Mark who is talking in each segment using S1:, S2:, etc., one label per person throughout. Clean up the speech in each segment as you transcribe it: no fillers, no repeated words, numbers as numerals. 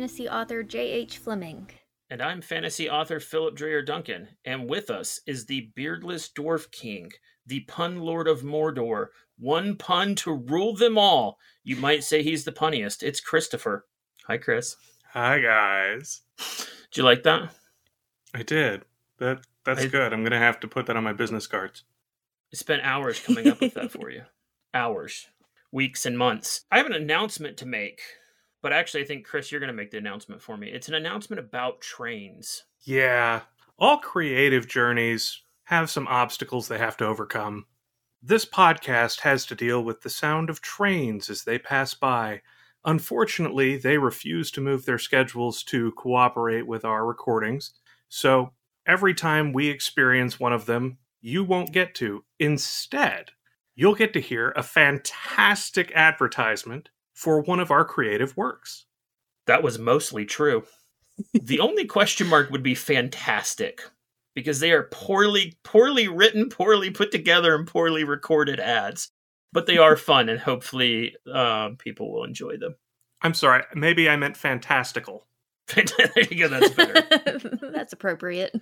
S1: fantasy author J.H. Fleming.
S2: And I'm fantasy author Philip Dreyer Duncan. And with us is the beardless dwarf king, the pun lord of Mordor. One pun to rule them all. You might say he's the punniest. It's Christopher. Hi, Chris.
S3: Hi, guys.
S2: Did you like that?
S3: I did. That's good. I'm going to have to put that on my business cards.
S2: I spent hours coming up with that for you. Hours. Weeks and months. I have an announcement to make. But actually, I think, Chris, you're going to make the announcement for me. It's an announcement about trains.
S3: Yeah. All creative journeys have some obstacles they have to overcome. This podcast has to deal with the sound of trains as they pass by. Unfortunately, they refuse to move their schedules to cooperate with our recordings. So every time we experience one of them, you won't get to. Instead, you'll get to hear a fantastic advertisement for one of our creative works.
S2: That was mostly true. The only question mark would be fantastic, because they are poorly written, poorly put together, and poorly recorded ads. But they are fun, and hopefully people will enjoy them.
S3: I'm sorry, maybe I meant fantastical.
S2: There you go, that's better.
S1: That's appropriate.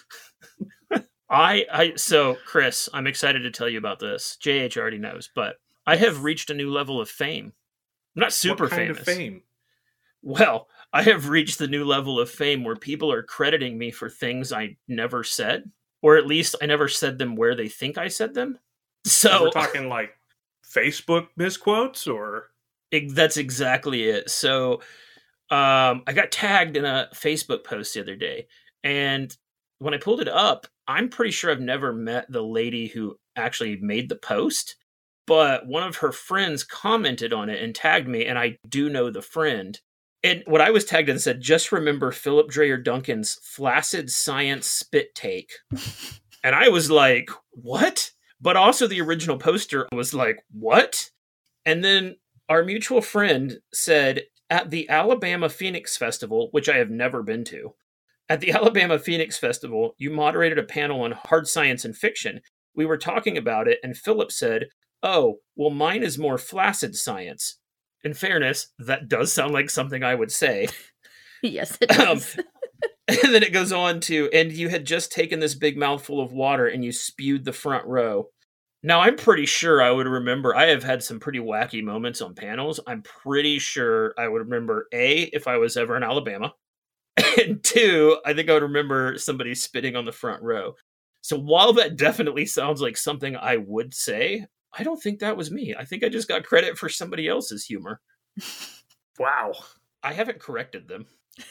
S2: So, Chris, I'm excited to tell you about this. JH already knows, but I have reached a new level of fame. I'm not super famous.
S3: What kind of fame?
S2: Well, I have reached the new level of fame where people are crediting me for things I never said, or at least I never said them where they think I said them. So
S3: we're talking like Facebook misquotes, or
S2: that's exactly it. So I got tagged in a Facebook post the other day, and when I pulled it up, I'm pretty sure I've never met the lady who actually made the post. But one of her friends commented on it and tagged me, and I do know the friend. And what I was tagged in said, just remember Philip Dreyer Duncan's flaccid science spit take. And I was like, what? But also the original poster was like, what? And then our mutual friend said, at the Alabama Phoenix Festival, which I have never been to, at the Alabama Phoenix Festival, you moderated a panel on hard science and fiction. We were talking about it, and Philip said, oh, well, mine is more flaccid science. In fairness, that does sound like something I would say.
S1: Yes, it does.
S2: And then it goes on to, and you had just taken this big mouthful of water and you spewed the front row. Now, I'm pretty sure I would remember, I have had some pretty wacky moments on panels. I'm pretty sure I would remember, A, if I was ever in Alabama. And 2, I think I would remember somebody spitting on the front row. So while that definitely sounds like something I would say, I don't think that was me. I think I just got credit for somebody else's humor.
S3: Wow.
S2: I haven't corrected them.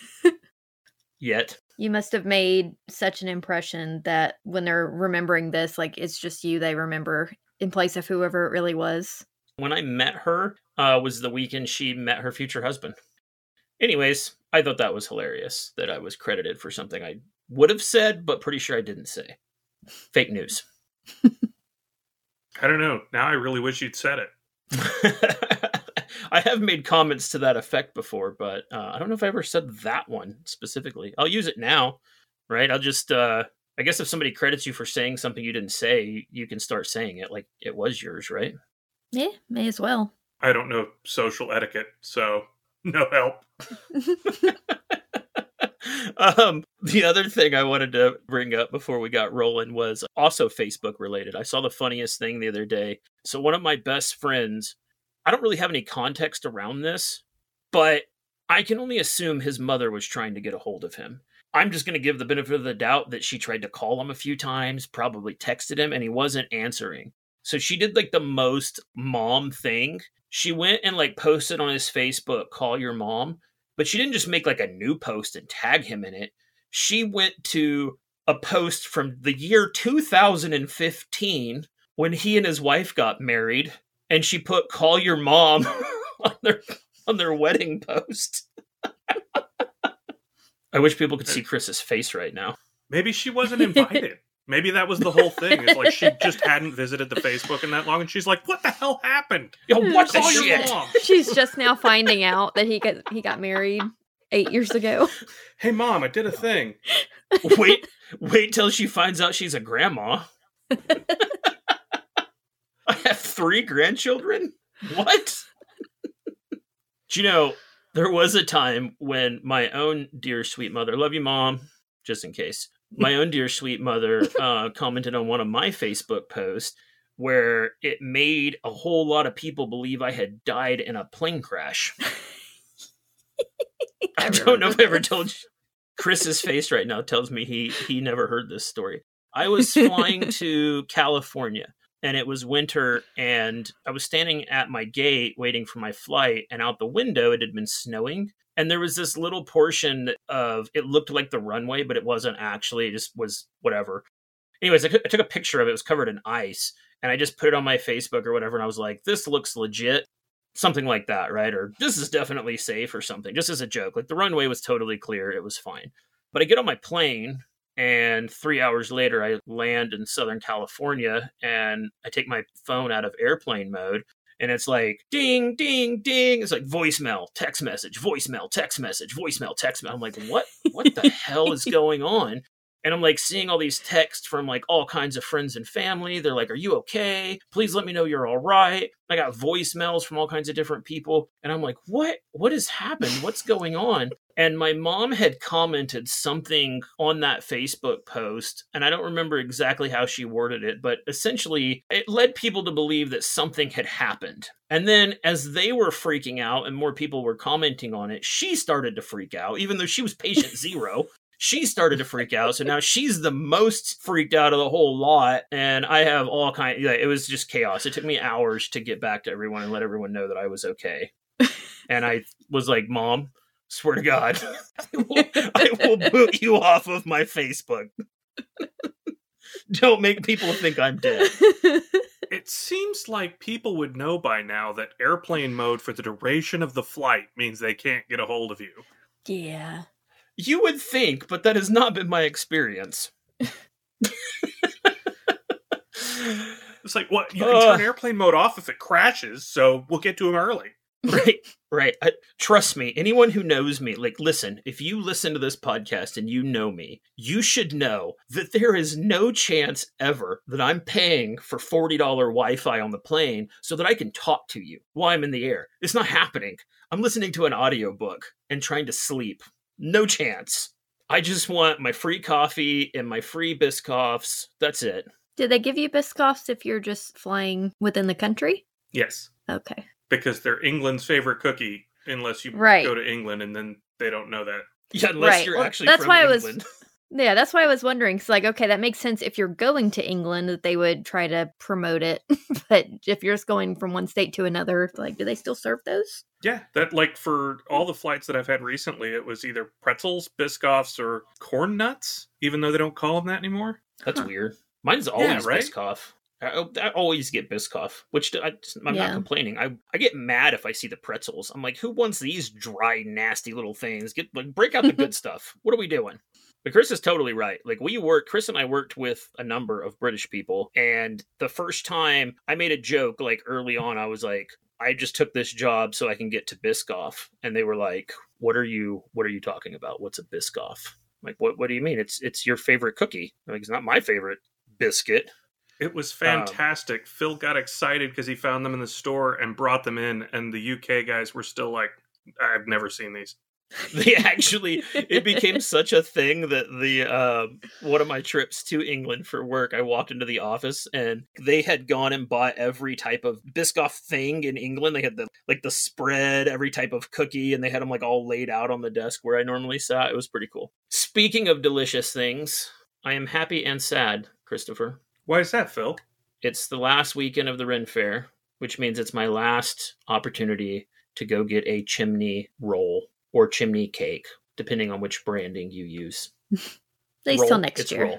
S2: Yet.
S1: You must have made such an impression that when they're remembering this, like, it's just you they remember in place of whoever it really was.
S2: When I met her, was the weekend she met her future husband. Anyways, I thought that was hilarious that I was credited for something I would have said, but pretty sure I didn't say. Fake news.
S3: I don't know. Now I really wish you'd said
S2: it. I have made comments to that effect before, but I don't know if I ever said that one specifically. I'll use it now, right? I'll just, I guess if somebody credits you for saying something you didn't say, you can start saying it like it was yours, right?
S1: Yeah, may as well.
S3: I don't know social etiquette, so no help.
S2: The other thing I wanted to bring up before we got rolling was also Facebook related. I saw the funniest thing the other day. So one of my best friends, I don't really have any context around this, but I can only assume his mother was trying to get a hold of him. I'm just going to give the benefit of the doubt that she tried to call him a few times, probably texted him, and he wasn't answering. So she did like the most mom thing. She went and like posted on his Facebook, call your mom. But she didn't just make like a new post and tag him in it. She went to a post from the year 2015 when he and his wife got married. And she put call your mom on their wedding post. I wish people could see Chris's face right now.
S3: Maybe she wasn't invited. Maybe that was the whole thing. It's like she just hadn't visited the Facebook in that long, and she's like, "What the hell happened?
S2: Yo, what the
S3: Call your
S2: shit?"
S3: mom.
S1: She's just now finding out that he got married 8 years ago.
S3: Hey, Mom, I did a thing.
S2: Wait till she finds out she's a grandma. I have 3 grandchildren? What? Do you know, There was a time when my own dear sweet mother, love you, Mom, just in case, my own dear sweet mother commented on one of my Facebook posts where it made a whole lot of people believe I had died in a plane crash. I don't know if I ever told you. Chris's face right now tells me he never heard this story. I was flying to California, and it was winter, and I was standing at my gate waiting for my flight, and out the window it had been snowing, and there was this little portion of, it looked like the runway, but it wasn't actually, it just was whatever. Anyways, I took a picture of it. It was covered in ice, and I just put it on my Facebook or whatever, and I was like, this looks legit. Something like that, right? Or this is definitely safe or something, just as a joke. Like the runway was totally clear. It was fine. But I get on my plane, and 3 hours later, I land in Southern California, and I take my phone out of airplane mode, and it's like, ding, ding, ding. It's like voicemail, text message, voicemail, text message, voicemail, text message. I'm like, what the hell is going on? And I'm like seeing all these texts from like all kinds of friends and family. They're like, are you okay? Please let me know you're all right. I got voicemails from all kinds of different people. And I'm like, what has happened? What's going on? And my mom had commented something on that Facebook post. And I don't remember exactly how she worded it, but essentially it led people to believe that something had happened. And then as they were freaking out and more people were commenting on it, she started to freak out, even though she was patient zero. She started to freak out, so now she's the most freaked out of the whole lot, and I have all kinds. Yeah, it was just chaos. It took me hours to get back to everyone and let everyone know that I was okay. And I was like, Mom, swear to God, I will boot you off of my Facebook. Don't make people think I'm dead.
S3: It seems like people would know by now that airplane mode for the duration of the flight means they can't get a hold of you.
S1: Yeah.
S2: You would think, but that has not been my experience.
S3: It's like, what? You can turn airplane mode off if it crashes, so we'll get to him early.
S2: Right. Trust me, anyone who knows me, like, listen, if you listen to this podcast and you know me, you should know that there is no chance ever that I'm paying for $40 Wi-Fi on the plane so that I can talk to you while I'm in the air. It's not happening. I'm listening to an audiobook and trying to sleep. No chance. I just want my free coffee and my free Biscoffs. That's it.
S1: Do they give you Biscoffs if you're just flying within the country?
S3: Yes.
S1: Okay.
S3: Because they're England's favorite cookie, unless you go to England, and then they don't know that.
S2: Yeah, unless you're actually
S1: that's
S2: from
S1: why
S2: England.
S1: Yeah, that's why I was wondering. It's like, okay, that makes sense if you're going to England that they would try to promote it. But if you're just going from one state to another, like, do they still serve those?
S3: Yeah, that, like, for all the flights that I've had recently, it was either pretzels, Biscoffs, or corn nuts, even though they don't call them that anymore.
S2: That's weird. Mine's always Biscoff. I always get Biscoff, which I'm not complaining. I get mad if I see the pretzels. I'm like, who wants these dry, nasty little things? Break out the good stuff. What are we doing? But Chris is totally right. Like, Chris and I worked with a number of British people, and the first time I made a joke, like, early on, I was like, I just took this job so I can get to Biscoff. And they were like, what are you talking about? What's a Biscoff? I'm like, what do you mean? It's your favorite cookie. I'm like, it's not my favorite biscuit.
S3: It was fantastic. Phil got excited because he found them in the store and brought them in, and the UK guys were still like, I've never seen these.
S2: They actually, it became such a thing that one of my trips to England for work, I walked into the office and they had gone and bought every type of Biscoff thing in England. They had the spread, every type of cookie, and they had them like all laid out on the desk where I normally sat. It was pretty cool. Speaking of delicious things, I am happy and sad, Christopher.
S3: Why is that, Phil?
S2: It's the last weekend of the Ren Fair, which means it's my last opportunity to go get a chimney roll or chimney cake, depending on which branding you use.
S1: Till next year.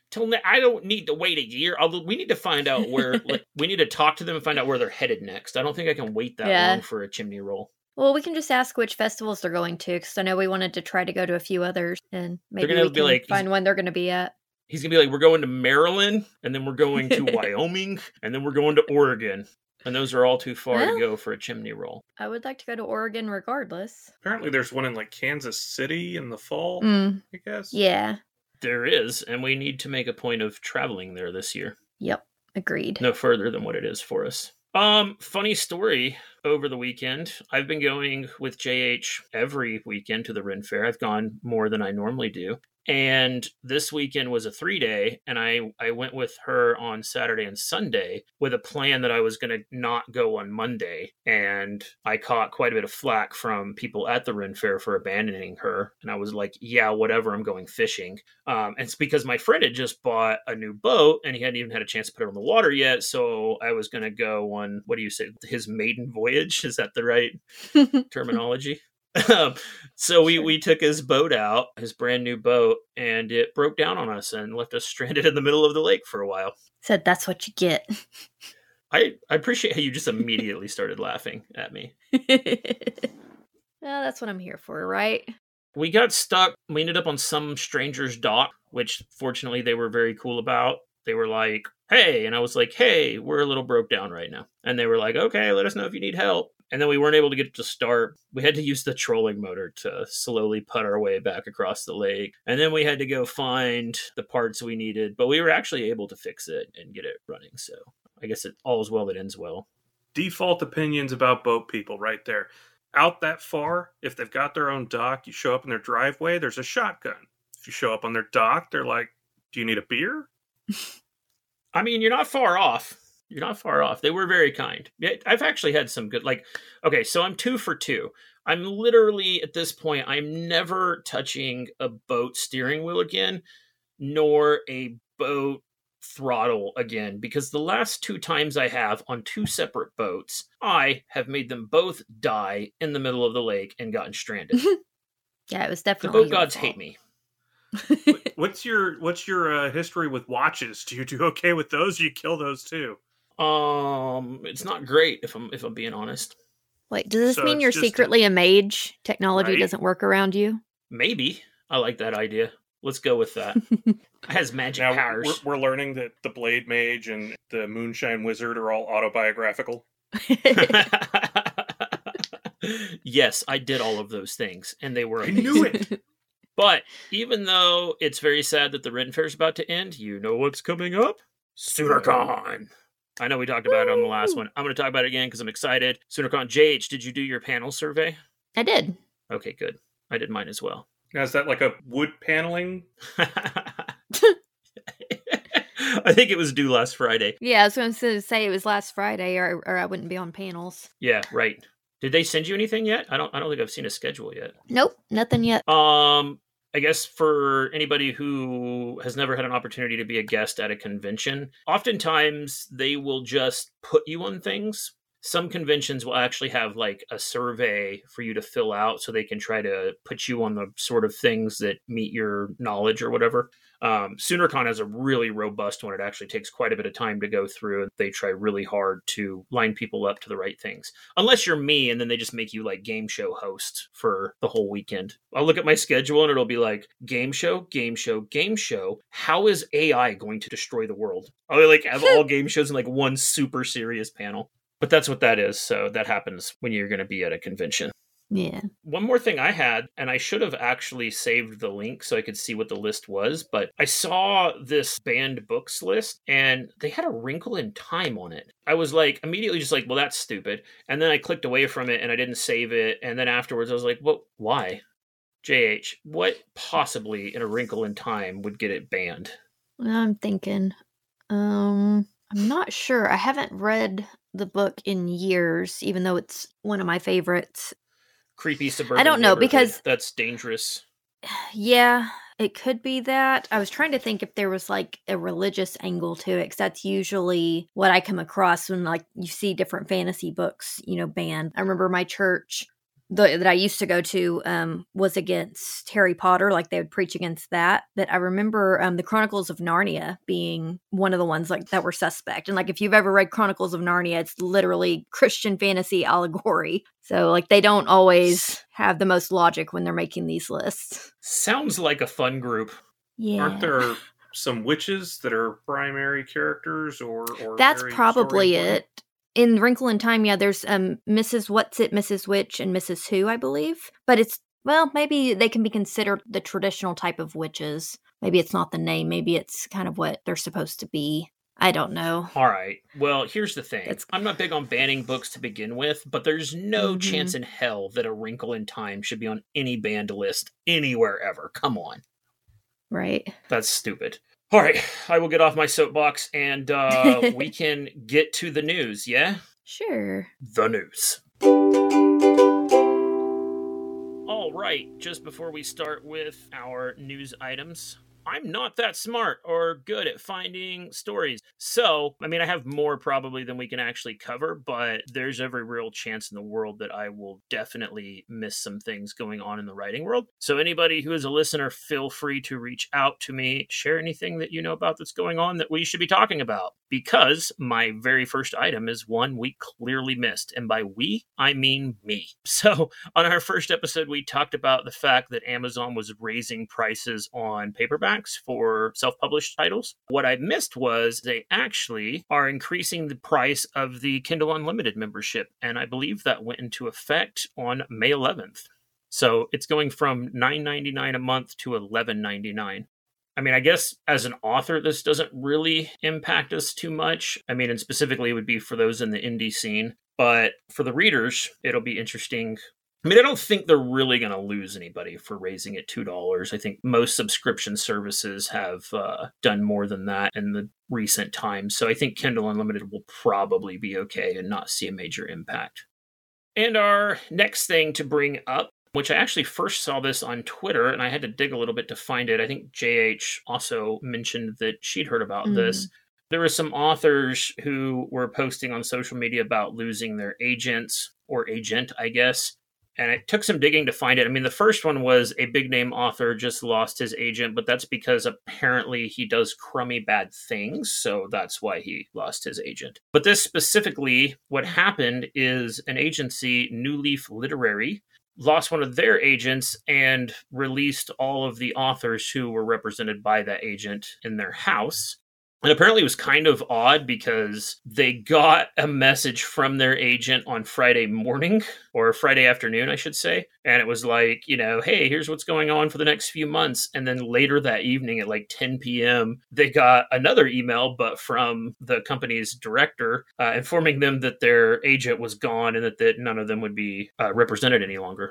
S2: I don't need to wait a year. We need to find out where, we need to talk to them and find out where they're headed next. I don't think I can wait that long for a chimney roll.
S1: Well, we can just ask which festivals they're going to, because I know we wanted to try to go to a few others, and maybe we can find when they're going to be at.
S2: He's going to be like, we're going to Maryland, and then we're going to Wyoming, and then we're going to Oregon. And those are all too far to go for a chimney roll.
S1: I would like to go to Oregon regardless.
S3: Apparently there's one in like Kansas City in the fall, I guess.
S1: Yeah.
S2: There is, and we need to make a point of traveling there this year.
S1: Yep, agreed.
S2: No further than what it is for us. Funny story over the weekend. I've been going with JH every weekend to the Ren Fair. I've gone more than I normally do. And this weekend was a 3-day, and I went with her on Saturday and Sunday with a plan that I was going to not go on Monday. And I caught quite a bit of flack from people at the Ren Fair for abandoning her. And I was like, yeah, whatever, I'm going fishing. And it's because my friend had just bought a new boat, and he hadn't even had a chance to put it on the water yet. So I was going to go on, what do you say, his maiden voyage? Is that the right terminology? So we took his boat out, his brand new boat, and it broke down on us and left us stranded in the middle of the lake for a while.
S1: Said that's what you get.
S2: I appreciate how you just immediately started laughing at me.
S1: Well, that's what I'm here for, right?
S2: We got stuck. We ended up on some stranger's dock, which fortunately they were very cool about. They were like, hey, and I was like, hey, we're a little broke down right now. And they were like, okay, let us know if you need help. And then we weren't able to get it to start. We had to use the trolling motor to slowly put our way back across the lake. And then we had to go find the parts we needed. But we were actually able to fix it and get it running. So I guess it all is well that ends well.
S3: Default opinions about boat people right there. Out that far, if they've got their own dock, you show up in their driveway, there's a shotgun. If you show up on their dock, they're like, do you need a beer?
S2: I mean, you're not far off. You're not far off. They were very kind. I've actually had some good, okay, so I'm 2 for 2. I'm literally, at this point, I'm never touching a boat steering wheel again, nor a boat throttle again, because the last 2 times I have on 2 separate boats, I have made them both die in the middle of the lake and gotten stranded.
S1: Yeah, it was definitely
S2: the boat gods hate me.
S3: What's your history with watches? Do you do okay with those? Or you kill those too?
S2: It's not great if I'm being honest.
S1: Wait, does this mean you're secretly a mage? Technology doesn't work around you?
S2: Maybe. I like that idea. Let's go with that. It has magic powers.
S3: We're learning that the Blade Mage and the Moonshine Wizard are all autobiographical.
S2: Yes, I did all of those things, and they were amazing.
S3: I knew it!
S2: But even though it's very sad that the Ren Fair is about to end, you know what's coming up? SoonerCon! I know we talked about it on the last one. I'm going to talk about it again because I'm excited. SoonerCon. JH, did you do your panel survey?
S1: I did.
S2: Okay, good. I did mine as well.
S3: Now, is that like a wood paneling?
S2: I think it was due last Friday.
S1: Yeah, I was going to say it was last Friday, or I wouldn't be on panels.
S2: Yeah, right. Did they send you anything yet? I don't think I've seen a schedule yet.
S1: Nope, nothing yet.
S2: I guess for anybody who has never had an opportunity to be a guest at a convention, oftentimes they will just put you on things. Some conventions will actually have like a survey for you to fill out so they can try to put you on the sort of things that meet your knowledge or whatever. SoonerCon has a really robust one. It actually takes quite a bit of time to go through, and they try really hard to line people up to the right things. Unless you're me, and then they just make you like game show host for the whole weekend. I'll look at my schedule and it'll be like game show, game show, game show. How is AI going to destroy the world? I'll like have all game shows in like one super serious panel. But that's what that is. So that happens when you're going to be at a convention.
S1: Yeah.
S2: One more thing I had, and I should have actually saved the link so I could see what the list was, but I saw this banned books list and they had A Wrinkle in Time on it. I was like, immediately just like, well, that's stupid. And then I clicked away from it and I didn't save it. And then afterwards I was like, well, why? JH, what possibly in A Wrinkle in Time would get it banned?
S1: I'm thinking, I'm not sure. I haven't read the book in years, even though it's one of my favorites.
S2: Creepy suburban.
S1: I don't know, because
S2: that's dangerous.
S1: Yeah, it could be that. I was trying to think if there was like a religious angle to it, because that's usually what I come across when like you see different fantasy books, banned. I remember my church that I used to go to was against Harry Potter, like they would preach against that. But I remember the Chronicles of Narnia being one of the ones like that were suspect. And like if you've ever read Chronicles of Narnia, it's literally Christian fantasy allegory. So like they don't always have the most logic when they're making these lists.
S2: Sounds like a fun group.
S1: Yeah.
S3: Aren't there some witches that are primary characters or
S1: that's probably it. In Wrinkle in Time, yeah, there's Mrs. What's-It, Mrs. Witch, and Mrs. Who, I believe. But it's, well, maybe they can be considered the traditional type of witches. Maybe it's not the name. Maybe it's kind of what they're supposed to be. I don't know.
S2: All right. Well, here's the thing.
S1: That's-
S2: I'm not big on banning books to begin with, but there's no chance in hell that A Wrinkle in Time should be on any banned list anywhere ever. Come on.
S1: Right.
S2: That's stupid. All right. I will get off my soapbox and we can get to the news, yeah?
S1: Sure.
S2: The news. All right. Just before we start with our news items, I'm not that smart or good at finding stories. So, I mean, I have more probably than we can actually cover, but there's every real chance in the world that I will definitely miss some things going on in the writing world. So anybody who is a listener, feel free to reach out to me, share anything that you know about that's going on that we should be talking about. Because my very first item is one we clearly missed. And by we, I mean me. So on our first episode, we talked about the fact that Amazon was raising prices on paperbacks for self-published titles. What I missed was they actually are increasing the price of the Kindle Unlimited membership. And I believe that went into effect on May 11th. So it's going from $9.99 a month to $11.99. I mean, I guess as an author, this doesn't really impact us too much. I mean, and specifically it would be for those in the indie scene. But for the readers, it'll be interesting. I mean, I don't think they're really going to lose anybody for raising it $2. I think most subscription services have done more than that in the recent times. So I think Kindle Unlimited will probably be okay and not see a major impact. And our next thing to bring up, which I actually first saw this on Twitter, and I had to dig a little bit to find it. I think JH also mentioned that she'd heard about this. There were some authors who were posting on social media about losing their agents, or agent, I guess. And it took some digging to find it. I mean, the first one was a big name author just lost his agent, but that's because apparently he does crummy bad things. So that's why he lost his agent. But this specifically, what happened is an agency, New Leaf Literary, lost one of their agents and released all of the authors who were represented by that agent in their house. And apparently it was kind of odd because they got a message from their agent on Friday morning, or Friday afternoon, I should say. And it was like, you know, hey, here's what's going on for the next few months. And then later that evening at like 10 p.m., they got another email, but from the company's director, informing them that their agent was gone and that none of them would be represented any longer.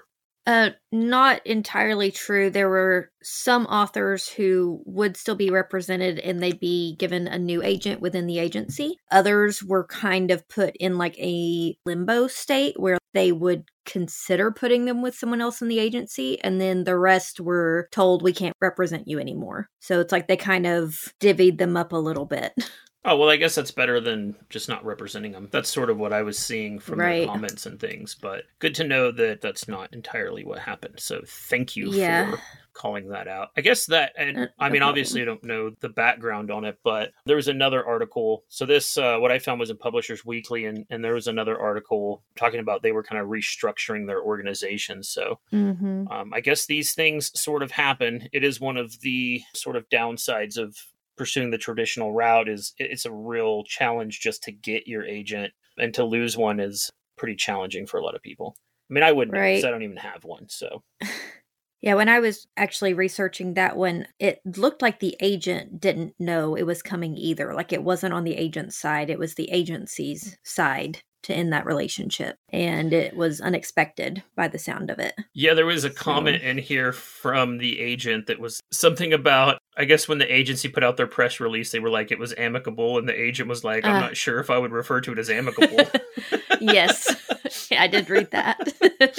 S1: Not entirely true. There were some authors who would still be represented and they'd be given a new agent within the agency. Others were kind of put in like a limbo state where they would consider putting them with someone else in the agency. And then the rest were told, we can't represent you anymore. So it's like they kind of divvied them up a little bit.
S2: Oh, well, I guess that's better than just not representing them. That's sort of what I was seeing from the comments and things. But good to know that that's not entirely what happened. So thank you for calling that out. I guess that, and I mean, obviously I don't know the background on it, but there was another article. So this, what I found was in Publishers Weekly, and there was another article talking about they were kind of restructuring their organization. So I guess these things sort of happen. It is one of the sort of downsides of pursuing the traditional route. Is it's a real challenge just to get your agent, and to lose one is pretty challenging for a lot of people. I mean, I wouldn't, because I don't even have one. So
S1: yeah, when I was actually researching that one, it looked like the agent didn't know it was coming either. Like it wasn't on the agent's side, it was the agency's side to end that relationship. And it was unexpected by the sound of it.
S2: Yeah, there was a comment in here from the agent that was something about, I guess when the agency put out their press release, they were like, it was amicable. And the agent was like, I'm not sure if I would refer to it as amicable.
S1: Yes, yeah, I did read that.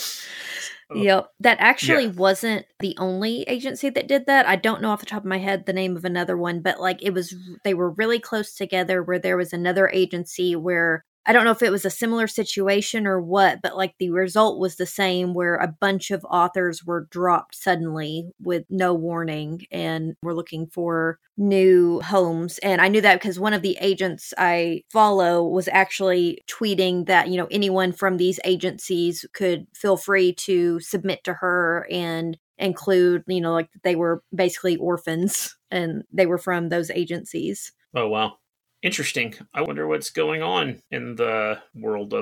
S1: Yep. That actually wasn't the only agency that did that. I don't know off the top of my head the name of another one, but like they were really close together, where there was another agency where I don't know if it was a similar situation or what, but like the result was the same, where a bunch of authors were dropped suddenly with no warning and were looking for new homes. And I knew that because one of the agents I follow was actually tweeting that, you know, anyone from these agencies could feel free to submit to her and include, you know, like they were basically orphans and they were from those agencies.
S2: Oh, wow. Interesting. I wonder what's going on in the world of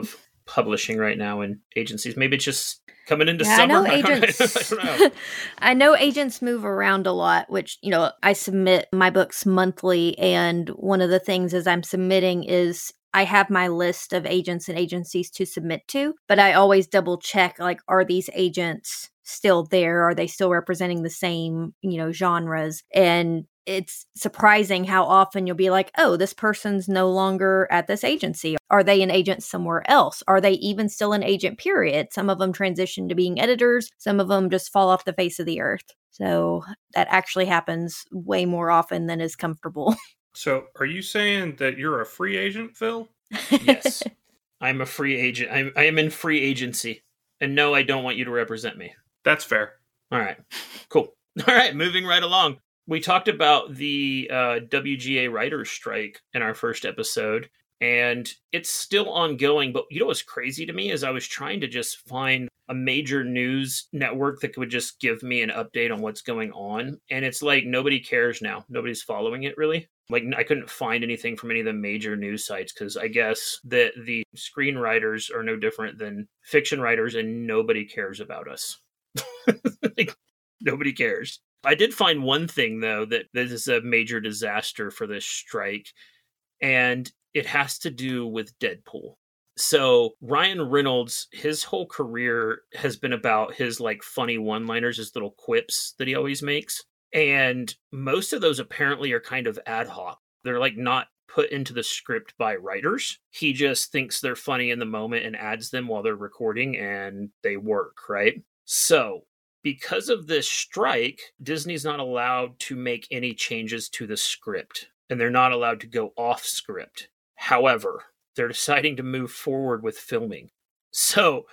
S2: publishing right now in agencies. Maybe it's just coming into
S1: Yeah,
S2: summer.
S1: I know agents.
S2: I don't know.
S1: I know agents move around a lot, which, I submit my books monthly. And one of the things as I'm submitting is I have my list of agents and agencies to submit to, but I always double check, like, are these agents still there? Are they still representing the same, genres? And it's surprising how often you'll be like, oh, this person's no longer at this agency. Are they an agent somewhere else? Are they even still an agent, period? Some of them transition to being editors. Some of them just fall off the face of the earth. So that actually happens way more often than is comfortable.
S3: So are you saying that you're a free agent, Phil?
S2: Yes. I'm a free agent. I am in free agency. And no, I don't want you to represent me.
S3: That's fair.
S2: All right. Cool. All right. Moving right along. We talked about the WGA writers' strike in our first episode, and it's still ongoing. But what's crazy to me is I was trying to just find a major news network that would just give me an update on what's going on. And it's like nobody cares now. Nobody's following it, really. Like, I couldn't find anything from any of the major news sites because I guess that the screenwriters are no different than fiction writers, and nobody cares about us. Like, nobody cares. I did find one thing, though, that this is a major disaster for this strike, and it has to do with Deadpool. So Ryan Reynolds, his whole career has been about his funny one-liners, his little quips that he always makes. And most of those apparently are kind of ad hoc. They're not put into the script by writers. He just thinks they're funny in the moment and adds them while they're recording, and they work, right? So because of this strike, Disney's not allowed to make any changes to the script, and they're not allowed to go off script. However, they're deciding to move forward with filming. So,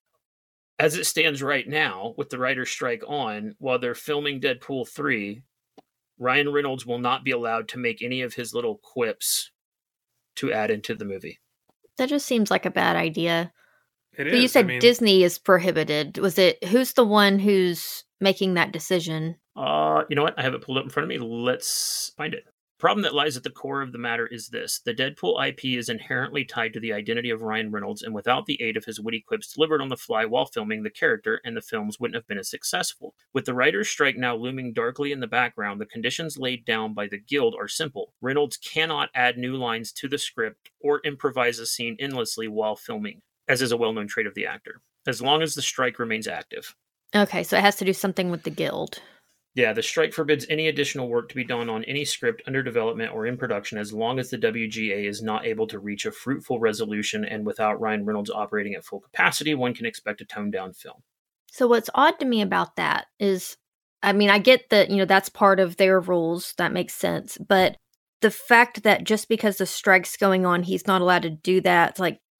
S2: as it stands right now, with the writer's strike on, while they're filming Deadpool 3, Ryan Reynolds will not be allowed to make any of his little quips to add into the movie.
S1: That just seems like a bad idea.
S3: It
S1: But
S3: is.
S1: you said Disney is prohibited. Who's the one who's making that decision?
S2: You know what? I have it pulled up in front of me. Let's find it. The problem that lies at the core of the matter is this. The Deadpool IP is inherently tied to the identity of Ryan Reynolds, and without the aid of his witty quips delivered on the fly while filming, the character and the films wouldn't have been as successful. With the writer's strike now looming darkly in the background, the conditions laid down by the Guild are simple. Reynolds cannot add new lines to the script or improvise a scene endlessly while filming, as is a well-known trait of the actor, as long as the strike remains active.
S1: Okay, so it has to do something with the Guild.
S2: Yeah, the strike forbids any additional work to be done on any script under development or in production as long as the WGA is not able to reach a fruitful resolution, and without Ryan Reynolds operating at full capacity, one can expect a toned-down film.
S1: So what's odd to me about that is, I get that, that's part of their rules. That makes sense. But the fact that just because the strike's going on, he's not allowed to do that,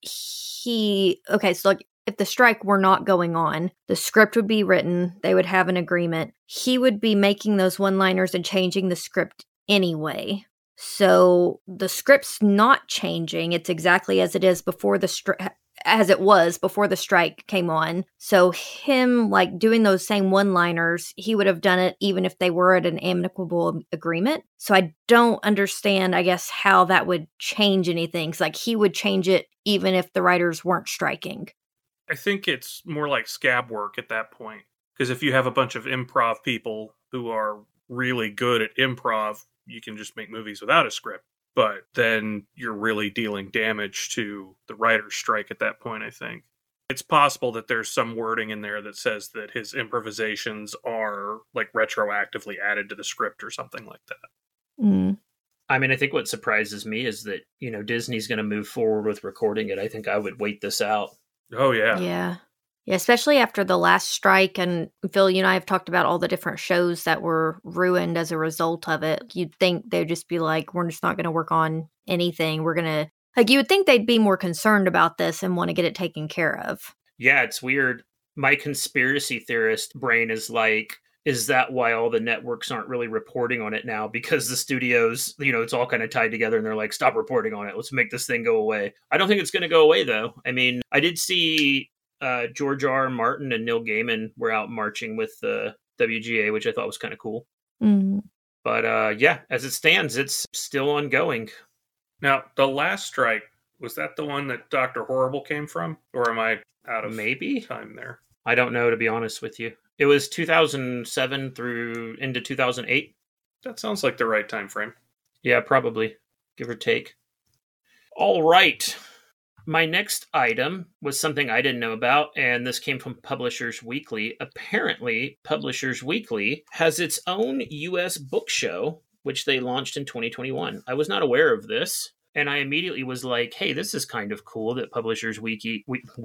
S1: if the strike were not going on, the script would be written, they would have an agreement. He would be making those one-liners and changing the script anyway. So the script's not changing. It's exactly as it is before as it was before the strike came on. So him doing those same one-liners, he would have done it even if they were at an amicable agreement. So I don't understand, I guess, how that would change anything. 'Cause he would change it even if the writers weren't striking.
S3: I think it's more like scab work at that point. Because if you have a bunch of improv people who are really good at improv, you can just make movies without a script. But then you're really dealing damage to the writer's strike at that point, I think. It's possible that there's some wording in there that says that his improvisations are retroactively added to the script or something like that.
S1: Mm.
S2: I think what surprises me is that, Disney's going to move forward with recording it. I think I would wait this out.
S3: Oh, yeah.
S1: Yeah. Yeah, especially after the last strike. And Phil, you and I have talked about all the different shows that were ruined as a result of it. You'd think they'd just be we're just not going to work on anything. We're going to, you would think they'd be more concerned about this and want to get it taken care of.
S2: Yeah, it's weird. My conspiracy theorist brain is is that why all the networks aren't really reporting on it now? Because the studios, it's all kind of tied together and they're stop reporting on it. Let's make this thing go away. I don't think it's going to go away, though. I did see George R. R. Martin and Neil Gaiman were out marching with the WGA, which I thought was kind of cool.
S1: Mm.
S2: But yeah, as it stands, it's still ongoing.
S3: Now, the last strike Was that the one that Dr. Horrible came from? Or am I out of
S2: Maybe?
S3: time there?
S2: I don't know, to be honest with you. It was 2007 through into 2008.
S3: That sounds like the right time frame.
S2: Yeah, probably. Give or take. All right. My next item was something I didn't know about, and this came from Publishers Weekly. Apparently, Publishers Weekly has its own U.S. book show, which they launched in 2021. I was not aware of this, and I immediately was like, hey, this is kind of cool that Publishers Weekly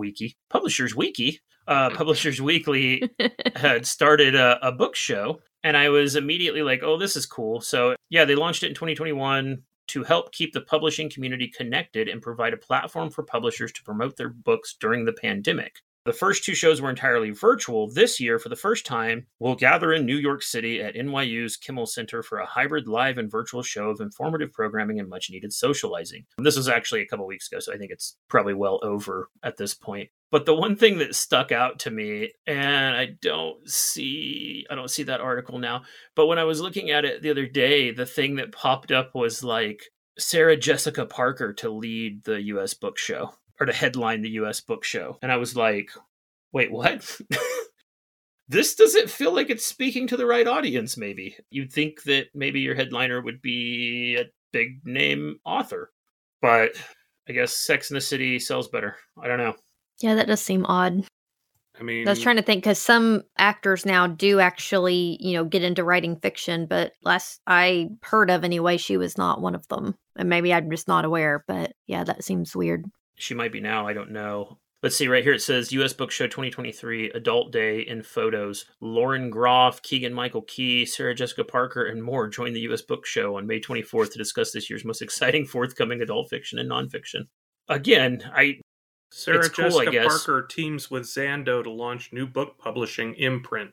S2: had started a book show, and I was immediately like, oh, this is cool. So yeah, they launched it in 2021 to help keep the publishing community connected and provide a platform for publishers to promote their books during the pandemic. The first two shows were entirely virtual. This year, for the first time, we'll gather in New York City at NYU's Kimmel Center for a hybrid live and virtual show of informative programming and much-needed socializing. This was actually a couple weeks ago, so I think it's probably well over at this point. But the one thing that stuck out to me, and I don't see that article now, but when I was looking at it the other day, the thing that popped up was like Sarah Jessica Parker to lead the U.S. book show, or to headline the U.S. book show. And I was like, wait, what? This doesn't feel like it's speaking to the right audience, maybe. You'd think that maybe your headliner would be a big name author. But I guess Sex and the City sells better. I don't know.
S1: Yeah, that does seem odd.
S3: I mean,
S1: I was trying to think, because some actors now do actually, get into writing fiction, but last I heard of anyway, she was not one of them. And maybe I'm just not aware, but yeah, that seems weird.
S2: She might be now, I don't know. Let's see, right here it says U.S. Book Show 2023, Adult Day in photos. Lauren Groff, Keegan-Michael Key, Sarah Jessica Parker, and more join the U.S. Book Show on May 24th to discuss this year's most exciting forthcoming adult fiction and nonfiction. Again,
S3: Sarah
S2: cool,
S3: Jessica Parker teams with Zando to launch new book publishing imprint.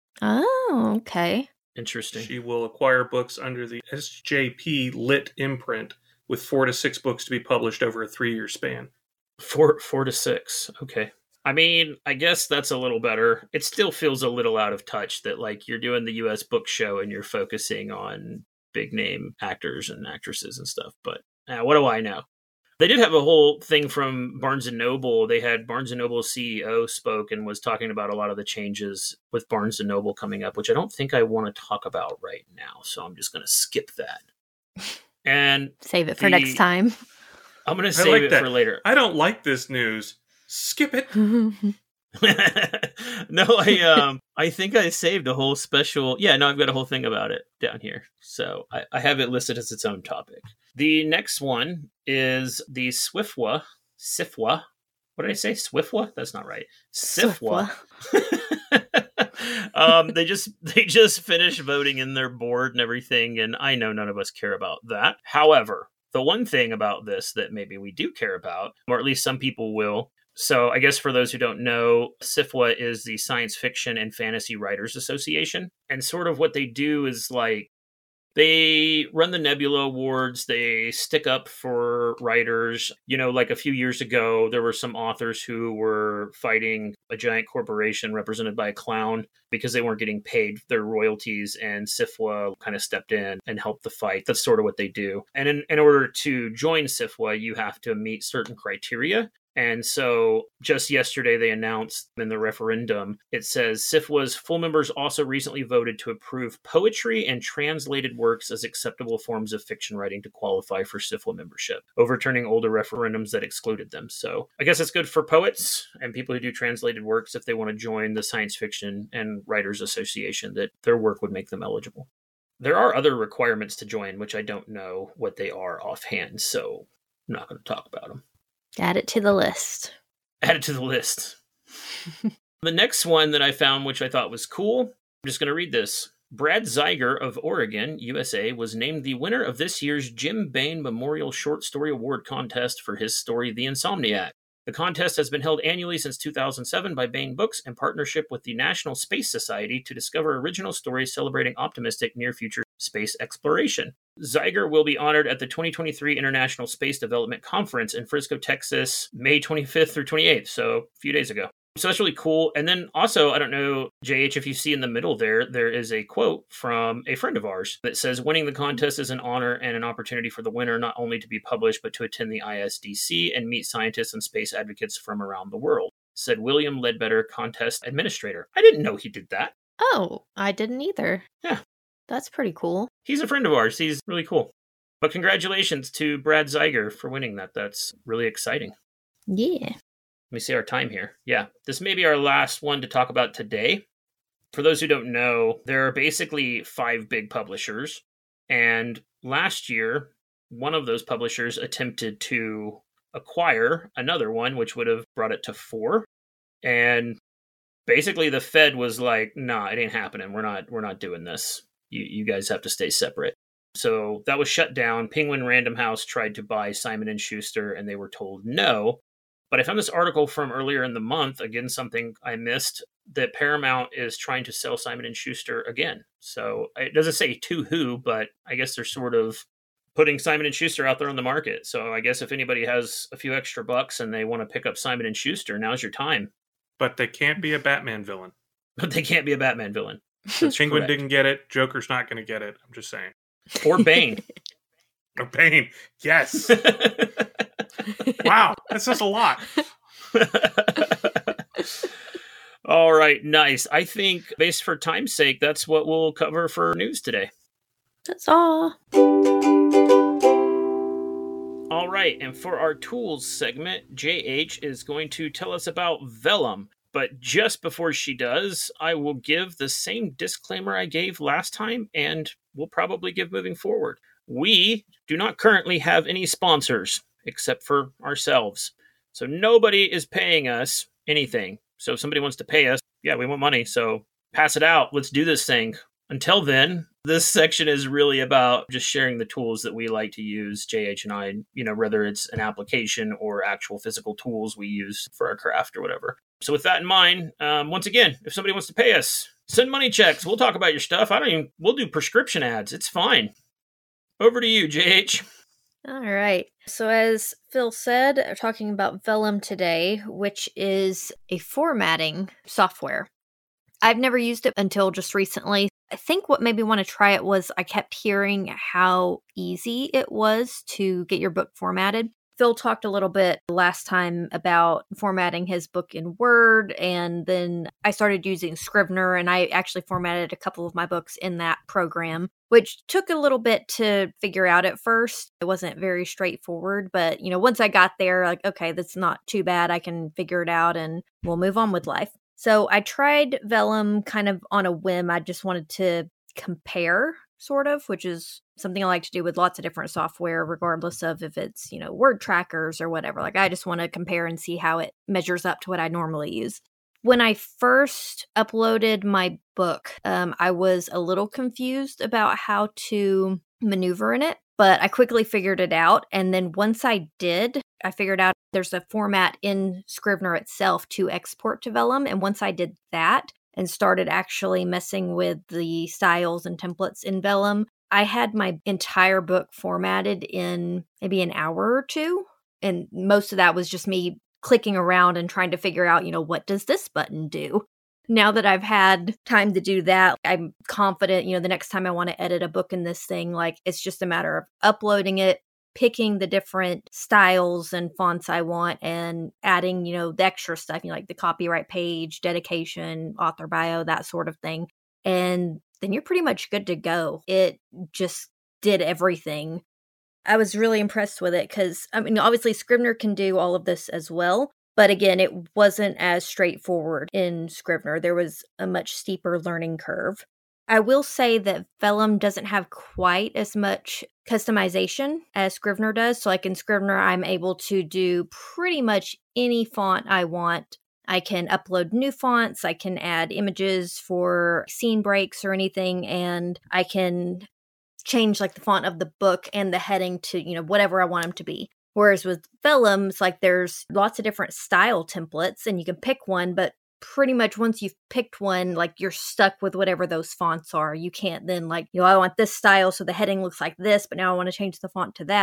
S1: Oh, okay.
S2: Interesting.
S3: She will acquire books under the SJP Lit imprint, with 4 to 6 books to be published over a 3-year span.
S2: 4 to 6. Okay. I mean, I guess that's a little better. It still feels a little out of touch that like you're doing the U.S. book show and you're focusing on big name actors and actresses and stuff. But what do I know? They did have a whole thing from Barnes & Noble. They had Barnes & Noble's CEO spoke and was talking about a lot of the changes with Barnes & Noble coming up, which I don't think I want to talk about right now. So I'm just going to skip that. And
S1: save it for next time.
S2: I'm going to save it for later.
S3: I don't like this news. Skip it.
S2: No, I think I saved a whole special. Yeah, no, I've got a whole thing about it down here. So I have it listed as its own topic. The next one is the Sifwa. What did I say? Sifwa? That's not right. Sifwa. They just finished voting in their board and everything, and I know none of us care about that. However, the one thing about this that maybe we do care about, or at least some people will. So I guess for those who don't know, SFWA is the Science Fiction and Fantasy Writers Association. And sort of what they do is like, they run the Nebula Awards. They stick up for writers. Like a few years ago, there were some authors who were fighting a giant corporation represented by a clown because they weren't getting paid their royalties, and SFWA kind of stepped in and helped the fight. That's sort of what they do. And in order to join SFWA, you have to meet certain criteria. And so just yesterday, they announced in the referendum, it says SFWA's full members also recently voted to approve poetry and translated works as acceptable forms of fiction writing to qualify for SFWA membership, overturning older referendums that excluded them. So I guess it's good for poets and people who do translated works if they want to join the Science Fiction and Writers Association, that their work would make them eligible. There are other requirements to join, which I don't know what they are offhand, so I'm not going to talk about them.
S1: Add it to the list.
S2: Add it to the list. The next one that I found, which I thought was cool, I'm just going to read this. Brad Zeiger of Oregon, USA, was named the winner of this year's Jim Bain Memorial Short Story Award contest for his story, The Insomniac. The contest has been held annually since 2007 by Bain Books in partnership with the National Space Society to discover original stories celebrating optimistic near-future space exploration. Zeiger will be honored at the 2023 International Space Development Conference in Frisco, Texas, May 25th through 28th, so a few days ago. So that's really cool. And then also, I don't know, JH, if you see in the middle there is a quote from a friend of ours that says, winning the contest is an honor and an opportunity for the winner not only to be published, but to attend the ISDC and meet scientists and space advocates from around the world, said William Ledbetter, contest administrator. I didn't know he did that.
S1: Oh, I didn't either.
S2: Yeah.
S1: That's pretty cool.
S2: He's a friend of ours. He's really cool. But congratulations to Brad Zeiger for winning that. That's really exciting.
S1: Yeah.
S2: Let me see our time here. Yeah, this may be our last one to talk about today. For those who don't know, there are basically 5 big publishers. And last year, one of those publishers attempted to acquire another one, which would have brought it to 4. And basically the Fed was like, nah, it ain't happening. We're not doing this. You guys have to stay separate. So that was shut down. Penguin Random House tried to buy Simon & Schuster, and they were told no. But I found this article from earlier in the month, again, something I missed, that Paramount is trying to sell Simon & Schuster again. So it doesn't say to who, but I guess they're sort of putting Simon & Schuster out there on the market. So I guess if anybody has a few extra bucks and they want to pick up Simon & Schuster, now's your time.
S3: But they can't be a Batman villain.
S2: But they can't be a Batman villain.
S3: Penguin didn't get it. Joker's not going to get it. I'm just saying.
S2: Or Bane.
S3: Or Bane. Yes. Wow, that says a lot.
S2: All right, nice. I think, based for time's sake, that's what we'll cover for news today.
S1: That's all.
S2: All right, and for our tools segment, JH is going to tell us about Vellum. But just before she does, I will give the same disclaimer I gave last time, and will probably give moving forward. We do not currently have any sponsors, except for ourselves. So nobody is paying us anything. So if somebody wants to pay us, yeah, we want money. So pass it out. Let's do this thing. Until then, this section is really about just sharing the tools that we like to use, JH and I, whether it's an application or actual physical tools we use for our craft or whatever. So with that in mind, once again, if somebody wants to pay us, send money checks. We'll talk about your stuff. We'll do prescription ads. It's fine. Over to you, JH.
S1: All right. So as Phil said, we're talking about Vellum today, which is a formatting software. I've never used it until just recently. I think what made me want to try it was I kept hearing how easy it was to get your book formatted. Phil talked a little bit last time about formatting his book in Word, and then I started using Scrivener, and I actually formatted a couple of my books in that program, which took a little bit to figure out at first. It wasn't very straightforward, but once I got there, like, okay, that's not too bad. I can figure it out and we'll move on with life. So I tried Vellum kind of on a whim. I just wanted to compare, sort of, which is something I like to do with lots of different software, regardless of if it's, word trackers or whatever. Like, I just want to compare and see how it measures up to what I normally use. When I first uploaded my book, I was a little confused about how to maneuver in it, but I quickly figured it out. And then once I did, I figured out there's a format in Scrivener itself to export to Vellum. And once I did that and started actually messing with the styles and templates in Vellum, I had my entire book formatted in maybe an hour or two. And most of that was just me clicking around and trying to figure out, what does this button do? Now that I've had time to do that, I'm confident, the next time I want to edit a book in this thing, like, it's just a matter of uploading it, picking the different styles and fonts I want, and adding, the extra stuff, like the copyright page, dedication, author bio, that sort of thing. And then you're pretty much good to go. It just did everything. I was really impressed with it because, obviously Scrivener can do all of this as well. But again, it wasn't as straightforward in Scrivener. There was a much steeper learning curve. I will say that Vellum doesn't have quite as much customization as Scrivener does. So like in Scrivener, I'm able to do pretty much any font I want. I can upload new fonts. I can add images for scene breaks or anything. And I can change like the font of the book and the heading to, whatever I want them to be. Whereas with Vellum, it's like there's lots of different style templates and you can pick one, but pretty much once you've picked one, like you're stuck with whatever those fonts are. You can't then I want this style so the heading looks like this, but now I want to change the font to that.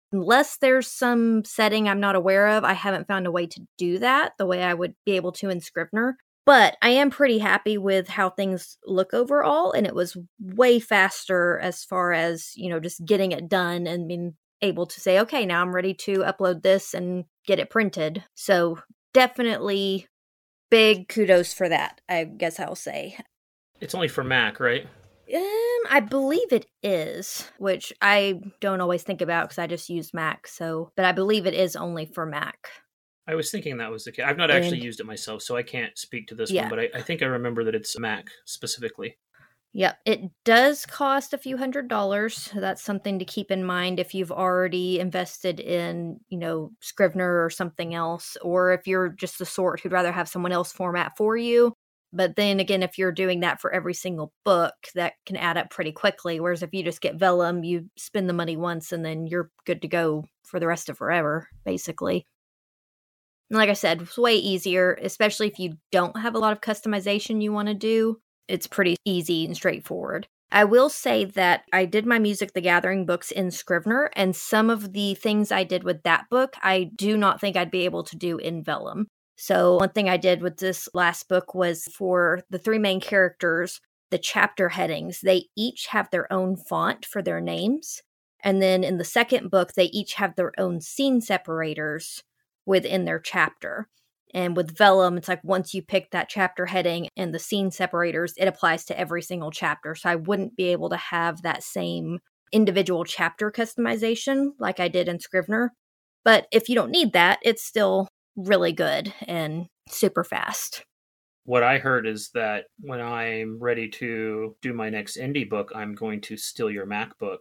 S1: Unless there's some setting I'm not aware of, I haven't found a way to do that the way I would be able to in Scrivener. But I am pretty happy with how things look overall, and it was way faster as far as, just getting it done and being able to say, okay, now I'm ready to upload this and get it printed. So definitely big kudos for that, I guess I'll say.
S2: It's only for Mac, right?
S1: I believe it is, which I don't always think about because I just use Mac. But I believe it is only for Mac.
S2: I was thinking that was the case. I've not actually used it myself, so I can't speak to this one, but I think I remember that it's Mac specifically.
S1: Yep, it does cost a few $100s. So that's something to keep in mind if you've already invested in, Scrivener or something else, or if you're just the sort who'd rather have someone else format for you. But then again, if you're doing that for every single book, that can add up pretty quickly. Whereas if you just get Vellum, you spend the money once and then you're good to go for the rest of forever, basically. And like I said, it's way easier, especially if you don't have a lot of customization you want to do. It's pretty easy and straightforward. I will say that I did my Music the Gathering books in Scrivener, and some of the things I did with that book, I do not think I'd be able to do in Vellum. So one thing I did with this last book was for the 3 main characters, the chapter headings, they each have their own font for their names. And then in the second book, they each have their own scene separators within their chapter. And with Vellum, it's like once you pick that chapter heading and the scene separators, it applies to every single chapter. So I wouldn't be able to have that same individual chapter customization like I did in Scrivener. But if you don't need that, it's still really good and super fast.
S2: What I heard is that when I'm ready to do my next indie book, I'm going to steal your MacBook.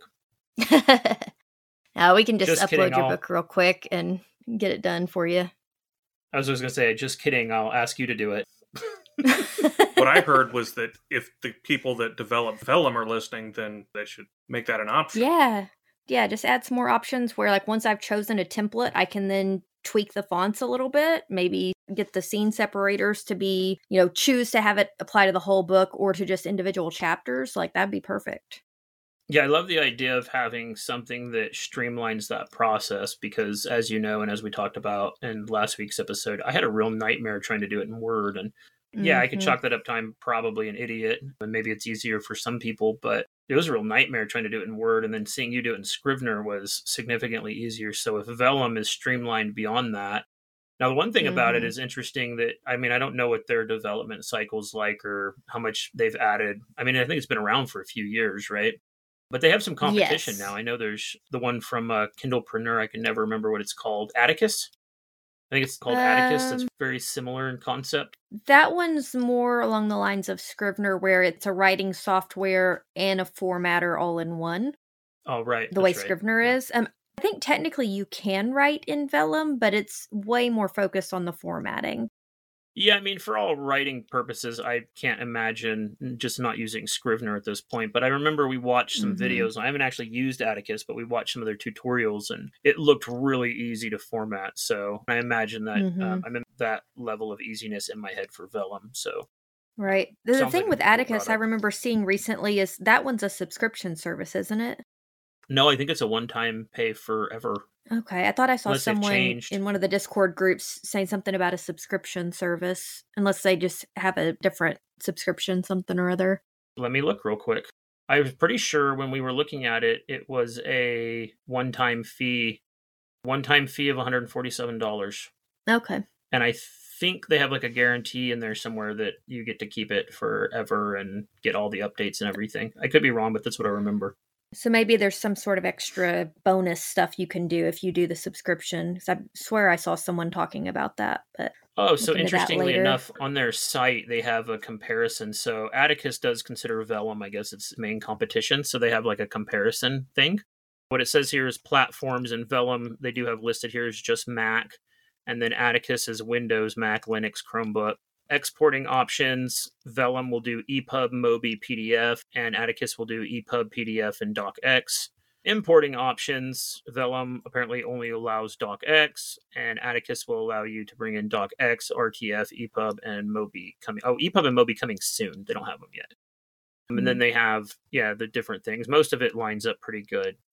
S1: Now we can just upload your book real quick and get it done for you.
S2: I was just going to say, just kidding, I'll ask you to do it.
S3: What I heard was that if the people that develop Vellum are listening, then they should make that an option.
S1: Yeah, just add some more options where once I've chosen a template, I can then tweak the fonts a little bit, maybe get the scene separators to be, choose to have it apply to the whole book or to just individual chapters. That'd be perfect.
S2: Yeah, I love the idea of having something that streamlines that process because, as you know, and as we talked about in last week's episode, I had a real nightmare trying to do it in Word. And yeah, I could chalk that up to I'm probably an idiot, and maybe it's easier for some people, but it was a real nightmare trying to do it in Word. And then seeing you do it in Scrivener was significantly easier. So if Vellum is streamlined beyond that. Now, the one thing about it is interesting that, I don't know what their development cycle's like or how much they've added. I think it's been around for a few years, right? But they have some competition now. I know there's the one from Kindlepreneur. I can never remember what it's called. Atticus? I think it's called Atticus. That's very similar in concept.
S1: That one's more along the lines of Scrivener, where it's a writing software and a formatter all in one.
S2: Oh, right.
S1: The way Scrivener is. I think technically you can write in Vellum, but it's way more focused on the formatting.
S2: Yeah, for all writing purposes, I can't imagine just not using Scrivener at this point. But I remember we watched some videos. I haven't actually used Atticus, but we watched some of their tutorials, and it looked really easy to format. So I imagine that I'm in that level of easiness in my head for Vellum. So
S1: right. The thing with Atticus I remember seeing recently is that one's a subscription service, isn't it?
S2: No, I think it's a one-time pay forever.
S1: Okay, I thought I saw someone in one of the Discord groups saying something about a subscription service, unless they just have a different subscription, something or other.
S2: Let me look real quick. I was pretty sure when we were looking at it, it was a one-time fee of $147.
S1: Okay.
S2: And I think they have a guarantee in there somewhere that you get to keep it forever and get all the updates and everything. I could be wrong, but that's what I remember.
S1: So maybe there's some sort of extra bonus stuff you can do if you do the subscription. Because I swear I saw someone talking about that. But
S2: so interestingly enough, on their site, they have a comparison. So Atticus does consider Vellum, I guess, its main competition. So they have a comparison thing. What it says here is platforms, and Vellum, they do have listed here is just Mac. And then Atticus is Windows, Mac, Linux, Chromebook. Exporting options, Vellum will do EPUB, MOBI, PDF, and Atticus will do EPUB, PDF, and DocX. Importing options, Vellum apparently only allows DocX, and Atticus will allow you to bring in DocX, RTF, EPUB, and MOBI coming. Oh, EPUB and MOBI coming soon. They don't have them yet. And then they have, the different things. Most of it lines up pretty good.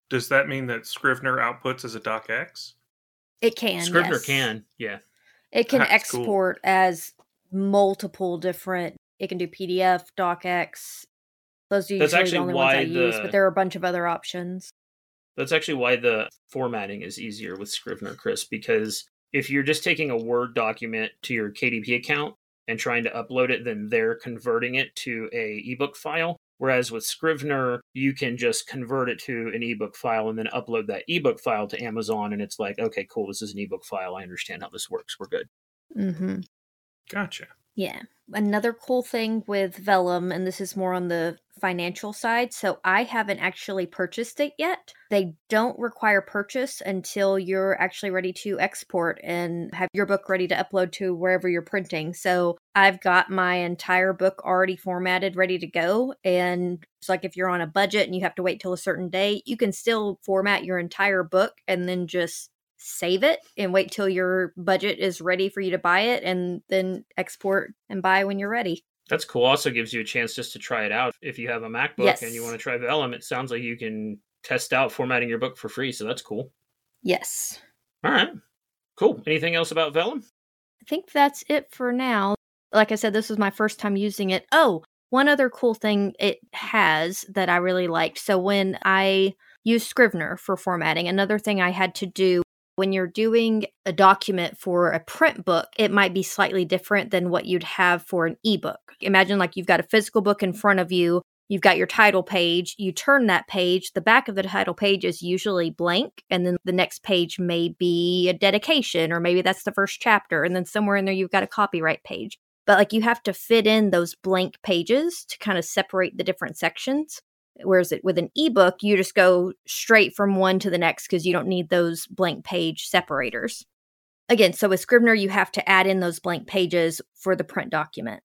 S3: Does that mean that Scrivener outputs as a docx?
S1: It can,
S2: Scrivener
S1: yes.
S2: can, yeah.
S1: It can
S3: That's
S1: export as multiple different, it can do PDF, docx. Those are
S2: That's
S1: usually the
S2: actually
S1: only ones I
S2: why
S1: use, but there are a bunch of other options.
S2: That's actually why the formatting is easier with Scrivener, Chris, because if you're just taking a Word document to your KDP account and trying to upload it, then they're converting it to a ebook file. Whereas with Scrivener, you can just convert it to an ebook file and then upload that ebook file to Amazon. And it's like, okay, cool, this is an ebook file. I understand how this works. We're good.
S1: Mm-hmm.
S3: Gotcha.
S1: Yeah. Another cool thing with Vellum, and this is more on the financial side, so I haven't actually purchased it yet. They don't require purchase until you're actually ready to export and have your book ready to upload to wherever you're printing. So I've got my entire book already formatted, ready to go. And it's like if you're on a budget and you have to wait till a certain day, you can still format your entire book and then just save it and wait till your budget is ready for you to buy it and then export and buy when you're ready.
S2: That's cool. Also gives you a chance just to try it out. If you have a MacBook
S1: Yes.
S2: and you want to try Vellum, it sounds like you can test out formatting your book for free. So that's cool.
S1: Yes.
S2: All right. Cool. Anything else about Vellum?
S1: I think that's it for now. Like I said, this was my first time using it. Oh, one other cool thing it has that I really liked. So when I used Scrivener for formatting, another thing I had to do when you're doing a document for a print book, it might be slightly different than what you'd have for an ebook. Imagine like you've got a physical book in front of you, you've got your title page, you turn that page, the back of the title page is usually blank, and then the next page may be a dedication, or maybe that's the first chapter, and then somewhere in there you've got a copyright page. But like you have to fit in those blank pages to kind of separate the different sections. Whereas with an ebook, you just go straight from one to the next because you don't need those blank page separators. Again, so with Scrivener, you have to add in those blank pages for the print document.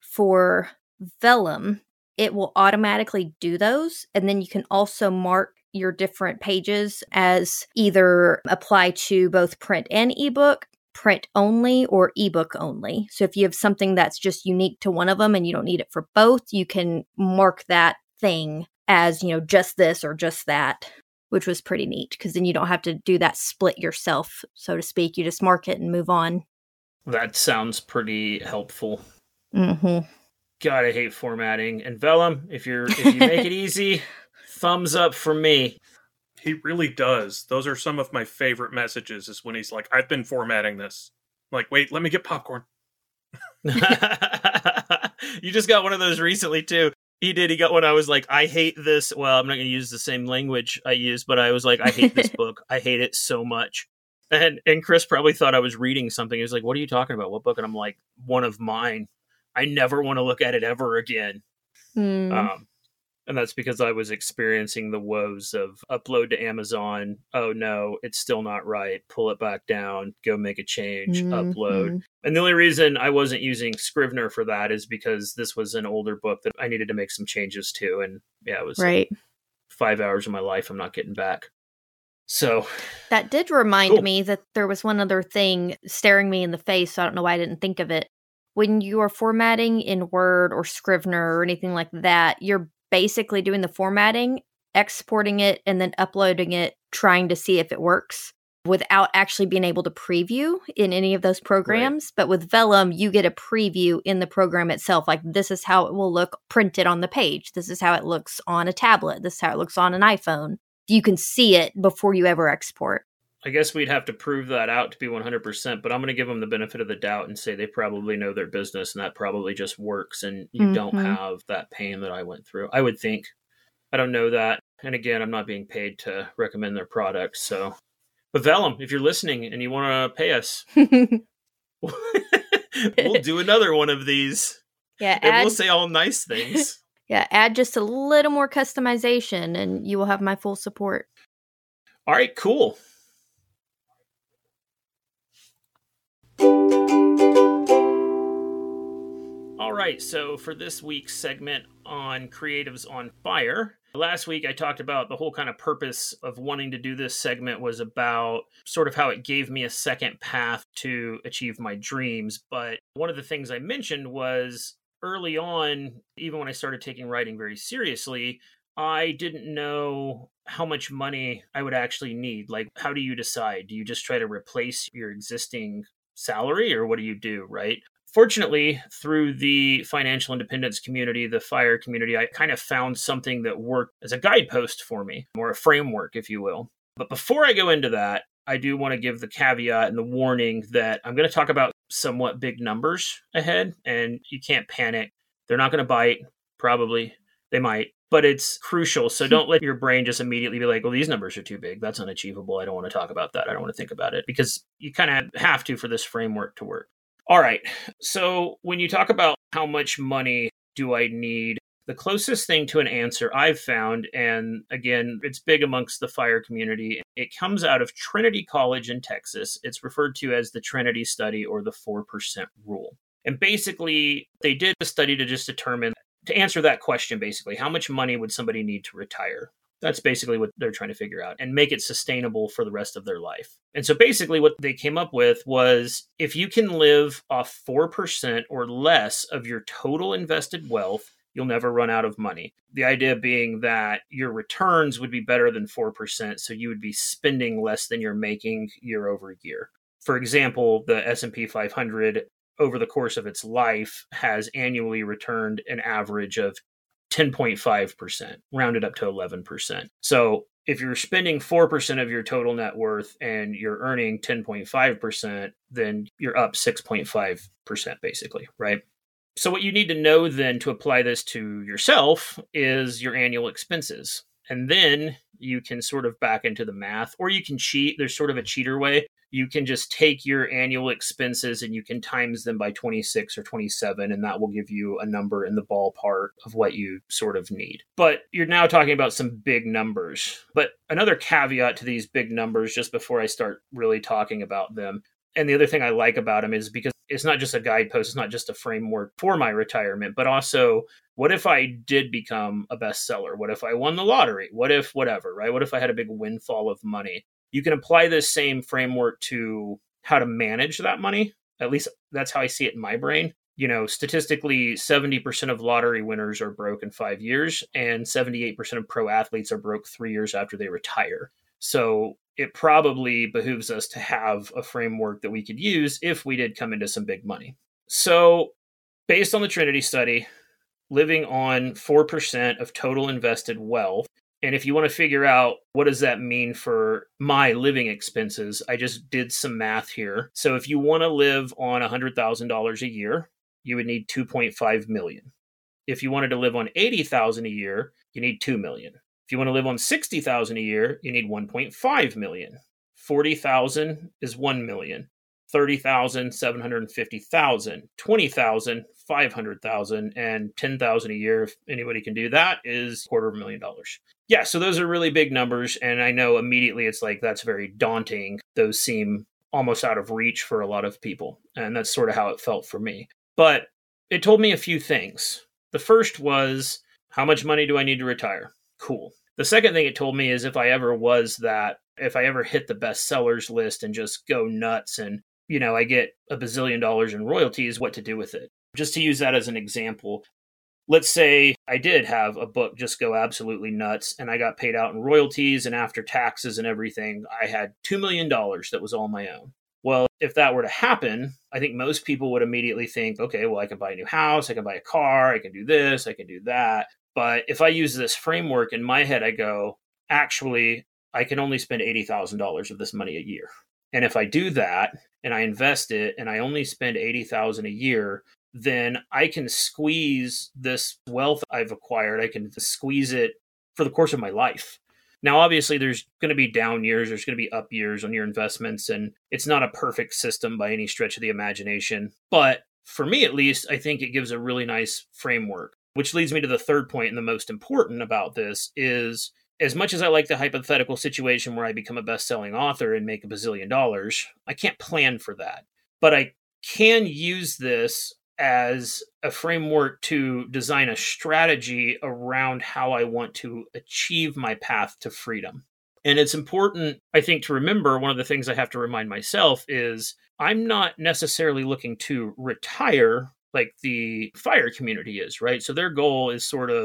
S1: For Vellum, it will automatically do those. And then you can also mark your different pages as either apply to both print and ebook, print only, or ebook only. So if you have something that's just unique to one of them and you don't need it for both, you can mark that thing as, just this or just that, which was pretty neat because then you don't have to do that split yourself, so to speak. You just mark it and move on.
S2: That sounds pretty helpful.
S1: Mm-hmm.
S2: God, I hate formatting. And Vellum, if you make it easy, thumbs up for me.
S3: He really does. Those are some of my favorite messages, is when he's like, I've been formatting this. I'm like, wait, let me get popcorn.
S2: You just got one of those recently, too. He did. He got one. I was like, I hate this. Well, I'm not going to use the same language I use, but I was like, I hate this book. I hate it so much. And Chris probably thought I was reading something. He was like, what are you talking about? What book? And I'm like, one of mine. I never want to look at it ever again. And that's because I was experiencing the woes of upload to Amazon. Oh no, it's still not right. Pull it back down. Go make a change. Upload. And the only reason I wasn't using Scrivener for that is because this was an older book that I needed to make some changes to. And yeah, it was
S1: right.
S2: 5 hours of my life I'm not getting back. So
S1: that did remind me that there was one other thing staring me in the face. So I don't know why I didn't think of it. When you are formatting in Word or Scrivener or anything like that, you're basically doing the formatting, exporting it, and then uploading it, trying to see if it works without actually being able to preview in any of those programs. Right. But with Vellum, you get a preview in the program itself. Like, this is how it will look printed on the page. This is how it looks on a tablet. This is how it looks on an iPhone. You can see it before you ever export.
S2: I guess we'd have to prove that out to be 100%, but I'm going to give them the benefit of the doubt and say they probably know their business and that probably just works and you don't have that pain that I went through. I would think. I don't know that. And again, I'm not being paid to recommend their products. So, but Vellum, if you're listening and you want to pay us, we'll do another one of these.
S1: Yeah,
S2: and we'll say all nice things.
S1: Yeah, add just a little more customization and you will have my full support.
S2: All right, cool. All right, so for this week's segment on Creatives on Fire, last week I talked about the whole kind of purpose of wanting to do this segment was about sort of how it gave me a second path to achieve my dreams. But one of the things I mentioned was early on, even when I started taking writing very seriously, I didn't know how much money I would actually need. Like, how do you decide? Do you just try to replace your existing salary, or what do you do, right? Fortunately, through the financial independence community, the FIRE community, I kind of found something that worked as a guidepost for me, or a framework, if you will. But before I go into that, I do want to give the caveat and the warning that I'm going to talk about somewhat big numbers ahead, and you can't panic. They're not going to bite, probably. They might, but it's crucial. So don't let your brain just immediately be like, well, these numbers are too big. That's unachievable. I don't want to talk about that. I don't want to think about it, because you kind of have to for this framework to work. All right. So when you talk about how much money do I need, the closest thing to an answer I've found, and again, it's big amongst the FIRE community, it comes out of Trinity College in Texas. It's referred to as the Trinity study, or the 4% rule. And basically, they did a study to just determine, to answer that question, basically, how much money would somebody need to retire? That's basically what they're trying to figure out, and make it sustainable for the rest of their life. And so basically what they came up with was, if you can live off 4% or less of your total invested wealth, you'll never run out of money. The idea being that your returns would be better than 4%, so you would be spending less than you're making year over year. For example, the S&P 500 over the course of its life has annually returned an average of 10.5%, rounded up to 11%. So if you're spending 4% of your total net worth and you're earning 10.5%, then you're up 6.5%, basically, right? So what you need to know then to apply this to yourself is your annual expenses. And then you can sort of back into the math, or you can cheat. There's sort of a cheater way. You can just take your annual expenses and you can times them by 26 or 27, and that will give you a number in the ballpark of what you sort of need. But you're now talking about some big numbers. But another caveat to these big numbers, just before I start really talking about them, and the other thing I like about them is because it's not just a guidepost, it's not just a framework for my retirement, but also, what if I did become a bestseller? What if I won the lottery? What if whatever, right? What if I had a big windfall of money? You can apply this same framework to how to manage that money. At least that's how I see it in my brain. You know, statistically, 70% of lottery winners are broke in 5 years, and 78% of pro athletes are broke 3 years after they retire. So it probably behooves us to have a framework that we could use if we did come into some big money. So based on the Trinity study, living on 4% of total invested wealth, and if you want to figure out what does that mean for my living expenses, I just did some math here. So if you want to live on $100,000 a year, you would need $2.5 million. If you wanted to live on $80,000 a year, you need $2 million. If you want to live on $60,000 a year, you need $1.5 million. $40,000 is $1 million. $30,000, $750,000, $20,000, $500,000, and $10,000 a year. If anybody can do that, is $250,000. Yeah, so those are really big numbers, and I know immediately it's like, that's very daunting. Those seem almost out of reach for a lot of people, and that's sort of how it felt for me. But it told me a few things. The first was, how much money do I need to retire? Cool. The second thing it told me is, if I ever hit the bestsellers list and just go nuts and, you know, I get $1 bazillion in royalties, what to do with it. Just to use that as an example, let's say I did have a book just go absolutely nuts and I got paid out in royalties, and after taxes and everything, I had $2 million that was all my own. Well, if that were to happen, I think most people would immediately think, okay, well, I can buy a new house, I can buy a car, I can do this, I can do that. But if I use this framework in my head, I go, actually, I can only spend $80,000 of this money a year. And if I do that and I invest it and I only spend $80,000 a year, then I can squeeze this wealth I've acquired. I can squeeze it for the course of my life. Now, obviously, there's going to be down years. There's going to be up years on your investments. And it's not a perfect system by any stretch of the imagination. But for me, at least, I think it gives a really nice framework, which leads me to the third point, and the most important about this is, as much as I like the hypothetical situation where I become a best-selling author and make $1 bazillion, I can't plan for that. But I can use this as a framework to design a strategy around how I want to achieve my path to freedom. And it's important, I think, to remember, one of the things I have to remind myself is, I'm not necessarily looking to retire like the FIRE community is, right? So their goal is sort of,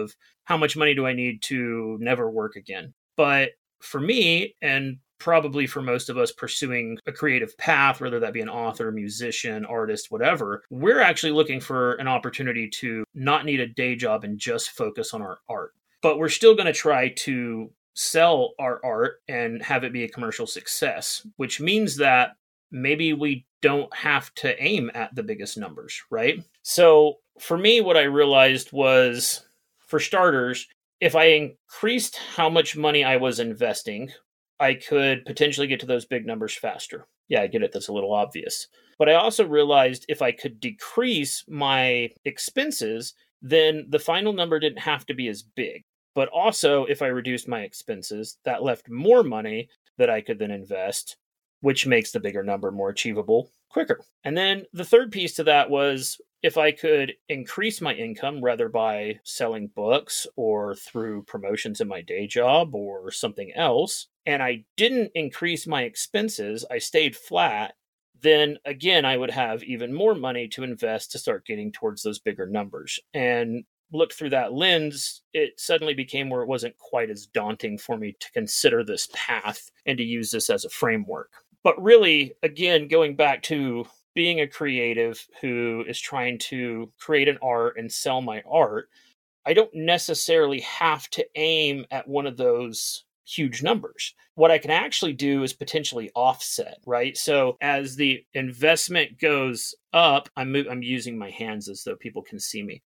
S2: how much money do I need to never work again? But for me, and probably for most of us pursuing a creative path, whether that be an author, musician, artist, whatever, we're actually looking for an opportunity to not need a day job and just focus on our art. But we're still going to try to sell our art and have it be a commercial success, which means that maybe we don't have to aim at the biggest numbers, right? So for me, what I realized was, for starters, if I increased how much money I was investing, I could potentially get to those big numbers faster. Yeah, I get it. That's a little obvious. But I also realized if I could decrease my expenses, then the final number didn't have to be as big. But also, if I reduced my expenses, that left more money that I could then invest, which makes the bigger number more achievable quicker. And then the third piece to that was, if I could increase my income, rather by selling books or through promotions in my day job or something else, and I didn't increase my expenses, I stayed flat, then again, I would have even more money to invest to start getting towards those bigger numbers. And looked through that lens, it suddenly became where it wasn't quite as daunting for me to consider this path and to use this as a framework. But really, again, going back to being a creative who is trying to create an art and sell my art, I don't necessarily have to aim at one of those huge numbers. What I can actually do is potentially offset, right? So as the investment goes up, I'm using my hands as though people can see me.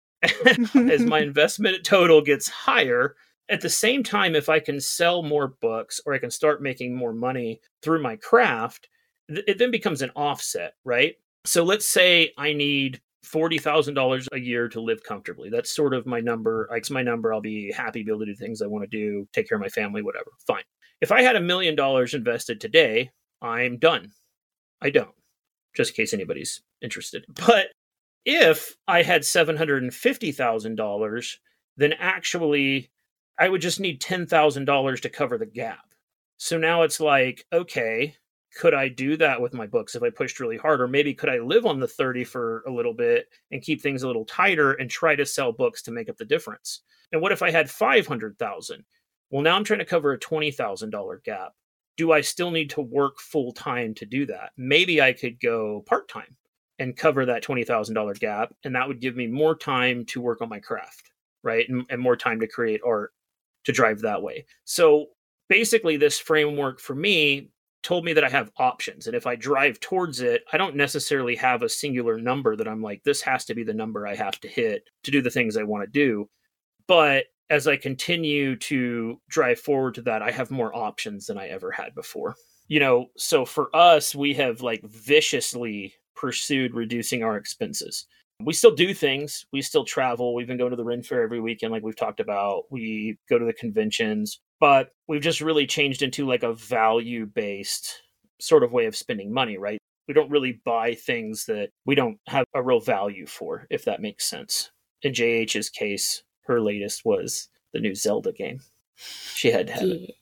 S2: As my investment total gets higher, at the same time, if I can sell more books or I can start making more money through my craft, it then becomes an offset, right? So let's say I need $40,000 a year to live comfortably. That's sort of my number. It's my number. I'll be happy to be able to do things I want to do, take care of my family, whatever. Fine. If I had $1 million invested today, I'm done. I don't, just in case anybody's interested. But if I had $750,000, then actually I would just need $10,000 to cover the gap. So now it's like, okay, could I do that with my books if I pushed really hard? Or maybe could I live on the 30 for a little bit and keep things a little tighter and try to sell books to make up the difference? And what if I had 500,000? Well, now I'm trying to cover a $20,000 gap. Do I still need to work full time to do that? Maybe I could go part-time and cover that $20,000 gap. And that would give me more time to work on my craft, right? And more time to create art to drive that way. So basically this framework for me told me that I have options. And if I drive towards it, I don't necessarily have a singular number that I'm like, this has to be the number I have to hit to do the things I want to do. But as I continue to drive forward to that, I have more options than I ever had before. So for us, we have like viciously pursued reducing our expenses. We still do things. We still travel. We've been going to the Ren Fair every weekend, like we've talked about. We go to the conventions, but we've just really changed into like a value-based sort of way of spending money, right? We don't really buy things that we don't have a real value for, if that makes sense. In JH's case, her latest was the new Zelda game. She had to have it.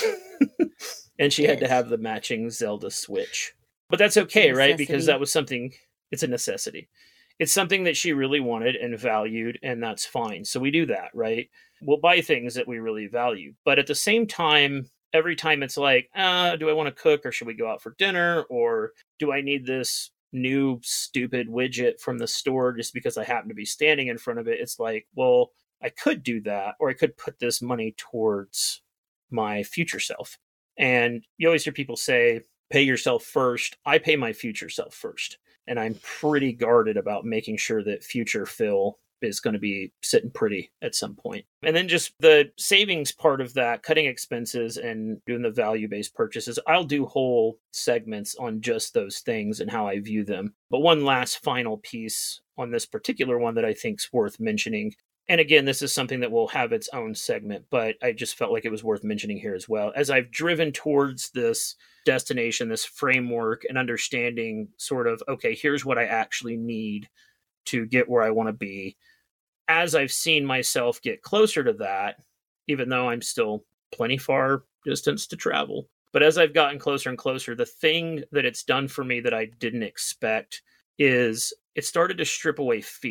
S2: And she had to have the matching Zelda Switch. But that's okay, right? Because that was something, it's a necessity. It's something that she really wanted and valued, and that's fine. So we do that, right? We'll buy things that we really value. But at the same time, every time it's like, do I want to cook, or should we go out for dinner? Or do I need this new stupid widget from the store just because I happen to be standing in front of it? It's like, well, I could do that, or I could put this money towards my future self. And you always hear people say, pay yourself first. I pay my future self first. And I'm pretty guarded about making sure that future Phil is going to be sitting pretty at some point. And then just the savings part of that, cutting expenses and doing the value-based purchases, I'll do whole segments on just those things and how I view them. But one last final piece on this particular one that I think is worth mentioning. And again, this is something that will have its own segment, but I just felt like it was worth mentioning here as well. As I've driven towards this destination, this framework, and understanding sort of, okay, here's what I actually need to get where I want to be. As I've seen myself get closer to that, even though I'm still plenty far distance to travel, but as I've gotten closer and closer, the thing that it's done for me that I didn't expect is it started to strip away fear.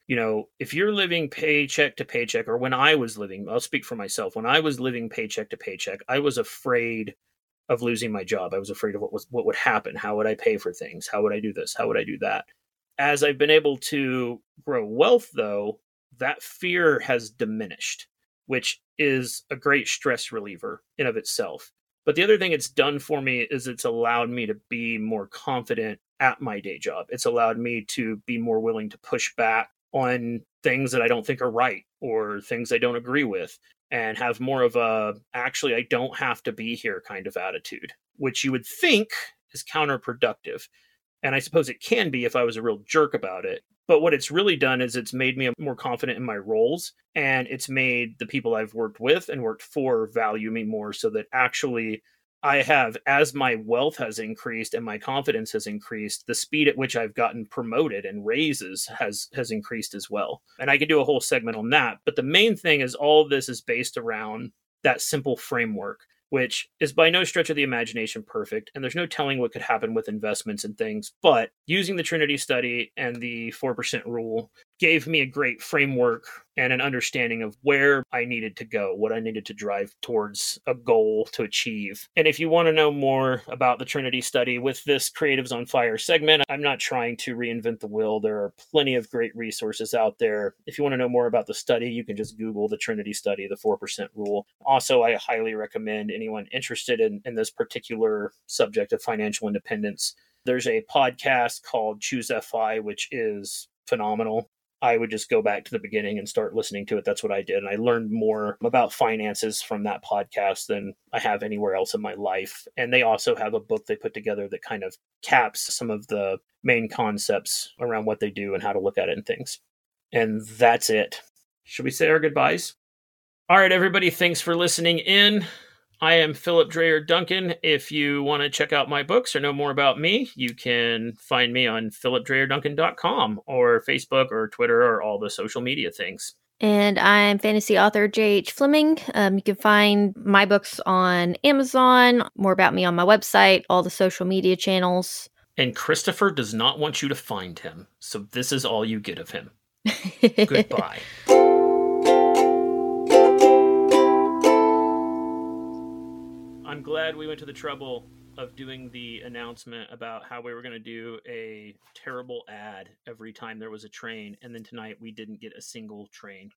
S2: if you're living paycheck to paycheck, or when I was living, I'll speak for myself. When I was living paycheck to paycheck, I was afraid of losing my job. I was afraid of what would happen. How would I pay for things? How would I do this? How would I do that? As I've been able to grow wealth, though, that fear has diminished, which is a great stress reliever in of itself. But the other thing it's done for me is it's allowed me to be more confident at my day job. It's allowed me to be more willing to push back on things that I don't think are right or things I don't agree with, and have more of a, actually, I don't have to be here kind of attitude, which you would think is counterproductive. And I suppose it can be if I was a real jerk about it. But what it's really done is it's made me more confident in my roles, and it's made the people I've worked with and worked for value me more, so that actually I have, as my wealth has increased and my confidence has increased, the speed at which I've gotten promoted and raises has increased as well. And I could do a whole segment on that. But the main thing is all of this is based around that simple framework, which is by no stretch of the imagination perfect. And there's no telling what could happen with investments and things. But using the Trinity study and the 4% rule gave me a great framework and an understanding of where I needed to go, what I needed to drive towards a goal to achieve. And if you want to know more about the Trinity study with this Creatives on Fire segment, I'm not trying to reinvent the wheel. There are plenty of great resources out there. If you want to know more about the study, you can just Google the Trinity study, the 4% rule. Also, I highly recommend anyone interested in this particular subject of financial independence. There's a podcast called Choose FI, which is phenomenal. I would just go back to the beginning and start listening to it. That's what I did. And I learned more about finances from that podcast than I have anywhere else in my life. And they also have a book they put together that kind of caps some of the main concepts around what they do and how to look at it and things. And that's it. Should we say our goodbyes? All right, everybody. Thanks for listening in. I am Philip Dreyer Duncan. If you want to check out my books or know more about me, you can find me on philipdreyerduncan.com or Facebook or Twitter or all the social media things.
S1: And I'm fantasy author J.H. Fleming. You can find my books on Amazon, more about me on my website, all the social media channels.
S2: And Christopher does not want you to find him, so this is all you get of him. Goodbye. I'm glad we went to the trouble of doing the announcement about how we were going to do a terrible ad every time there was a train, and then tonight we didn't get a single train.